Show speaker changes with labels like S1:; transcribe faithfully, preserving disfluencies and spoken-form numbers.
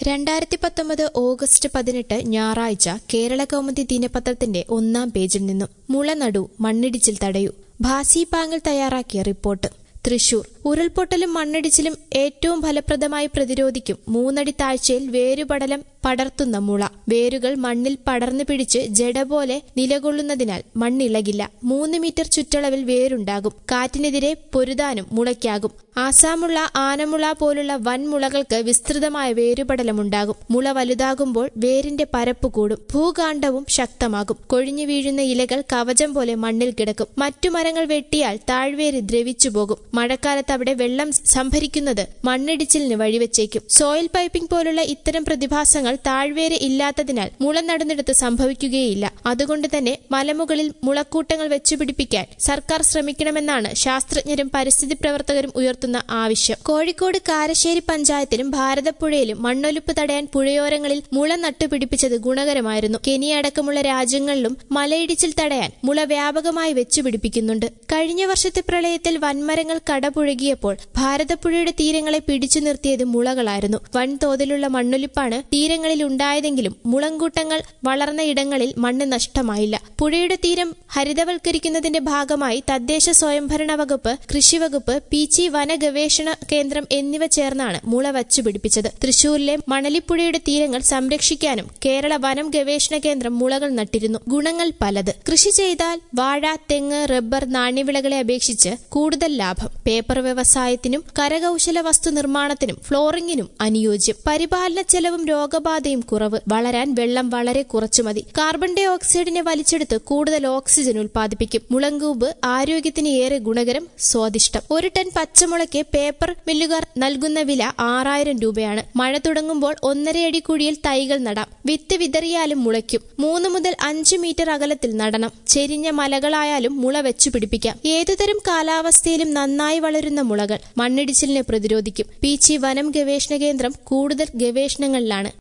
S1: രണ്ടായിരത്തി പത്തൊമ്പത് ഓഗസ്റ്റ് പതിനെട്ട് ഞായറാഴ്ച കേരള കൗമുദി ദിനപത്രത്തിന്റെ ഒന്നാം പേജിൽ നിന്നും മുളനടു മണ്ണിടിച്ചിൽ തടയൂ ഭാസി പാങ്ങിൽ തയ്യാറാക്കിയ റിപ്പോർട്ട്. തൃശൂർ. ഉരുൾപൊട്ടലും മണ്ണിടിച്ചിലും ഏറ്റവും ഫലപ്രദമായി പ്രതിരോധിക്കും മൂന്നടി താഴ്ചയിൽ വേരുപടലം പടർത്തുന്ന മുള. വേരുകൾ മണ്ണിൽ പടർന്നു പിടിച്ച് ജട പോലെ നിലകൊള്ളുന്നതിനാൽ മണ്ണിളകില്ല. മൂന്ന് മീറ്റർ ചുറ്റളവിൽ വേരുണ്ടാകും. കാറ്റിനെതിരെ പൊരുതാനും മുളയ്ക്കാകും. ആസാമുള്ള ആനമുള പോലുള്ള വൻമുളകൾക്ക് വിസ്തൃതമായ വേരുപടലമുണ്ടാകും. മുള വലുതാകുമ്പോൾ വേരിന്റെ പരപ്പ് കൂടും. ഭൂകാണ്ഡവും ശക്തമാകും. കൊഴിഞ്ഞു വീഴുന്ന ഇലകൾ കവചം പോലെ മണ്ണിൽ കിടക്കും. മറ്റു മരങ്ങൾ വെട്ടിയാൽ താഴ്വേര് ദ്രവിച്ചു പോകും. മഴക്കാലത്ത് അവിടെ വെള്ളം സംഭരിക്കുന്നത് മണ്ണിടിച്ചിലിന് വഴിവെച്ചേക്കും. സോയിൽ പൈപ്പിംഗ് പോലുള്ള ഇത്തരം പ്രതിഭാസങ്ങൾ താഴ്വേര് ഇല്ലാത്തതിനാൽ മുള നടുന്നിടത്ത് സംഭവിക്കുകയില്ല. അതുകൊണ്ട് തന്നെ മലമുകളിൽ മുളക്കൂട്ടങ്ങൾ വെച്ചുപിടിപ്പിക്കാൻ സർക്കാർ ശ്രമിക്കണമെന്നാണ് ശാസ്ത്രജ്ഞരും പരിസ്ഥിതി പ്രവർത്തകരും ഉയർത്തുന്ന ആവശ്യം. കോഴിക്കോട് കാരശ്ശേരി പഞ്ചായത്തിലും ഭാരതപ്പുഴയിലും മണ്ണൊലിപ്പ് തടയാൻ പുഴയോരങ്ങളിൽ മുള നട്ടുപിടിപ്പിച്ചത് ഗുണകരമായിരുന്നു. കെനിയ അടക്കമുള്ള രാജ്യങ്ങളിലും മലയിടിച്ചിൽ തടയാൻ മുള വ്യാപകമായി വെച്ചുപിടിപ്പിക്കുന്നുണ്ട്. കഴിഞ്ഞ വർഷത്തെ പ്രളയത്തിൽ വൻമരങ്ങൾ കടപുഴകിയപ്പോൾ ഭാരതപ്പുഴയുടെ തീരങ്ങളെ പിടിച്ചു നിർത്തിയത് മുളകളായിരുന്നു. വൻതോതിലുള്ള മണ്ണൊലിപ്പാണ് തീരങ്ങളിൽ ഉണ്ടായതെങ്കിലും മുളങ്കൂട്ടങ്ങൾ വളർന്ന ഇടങ്ങളിൽ മണ്ണ് നഷ്ടമായില്ല. പുഴയുടെ തീരം ഹരിതവൽക്കരിക്കുന്നതിന്റെ ഭാഗമായി തദ്ദേശ സ്വയംഭരണ വകുപ്പ്, കൃഷിവകുപ്പ്, പീച്ചി വന ഗവേഷണ കേന്ദ്രം എന്നിവ ചേർന്നാണ് മുള വച്ചുപിടിപ്പിച്ചത്. തൃശൂരിലെ മണലിപ്പുഴയുടെ തീരങ്ങൾ സംരക്ഷിക്കാനും കേരള വനം ഗവേഷണ കേന്ദ്രം മുളകൾ നട്ടിരുന്നു. ഗുണങ്ങൾ പലത്. കൃഷി ചെയ്താൽ വാഴ, തെങ്ങ്, റബ്ബർ, നാണ്യവിളകളെ അപേക്ഷിച്ച് കൂടുതൽ ലാഭം. പേപ്പർ വ്യവസായത്തിനും കരകൌശല വസ്തു നിർമ്മാണത്തിനും ഫ്ലോറിംഗിനും അനുയോജ്യം. പരിപാലന ചെലവും രോഗബാധയും കുറവ്. വളരാൻ വെള്ളം വളരെ കുറച്ചു മതി. കാർബൺ ഡൈ ഓക്സൈഡിനെ വലിച്ചെടുത്ത് കൂടുതൽ ഓക്സിജൻ ഉൽപ്പാദിപ്പിക്കും. മുളങ്കൂമ്പ് ആരോഗ്യത്തിന് ഏറെ ഗുണകരം, സ്വാദിഷ്ടം. ഒരു ടൺ പച്ചമുളയ്ക്ക് പേപ്പർ മില്ലുകാർ നൽകുന്ന വില ആറായിരം രൂപയാണ്. മഴ തുടങ്ങുമ്പോൾ ഒന്നരയടി കുഴിയിൽ തൈകൾ നടാം. വിത്ത് വിതറിയാലും മുളയ്ക്കും. മൂന്ന് മുതൽ അഞ്ച് മീറ്റർ അകലത്തിൽ നടണം. ചെരിഞ്ഞ മലകളായാലും മുള വെച്ചു പിടിപ്പിക്കാം. ഏതുതരം കാലാവസ്ഥയിലും നന്നായി വളരുന്ന മുളകൾ മണ്ണിടിച്ചിലിനെ പ്രതിരോധിക്കും. പീച്ചി വനം ഗവേഷണ കേന്ദ്രം കൂടുതൽ ഗവേഷണങ്ങളിലാണ്.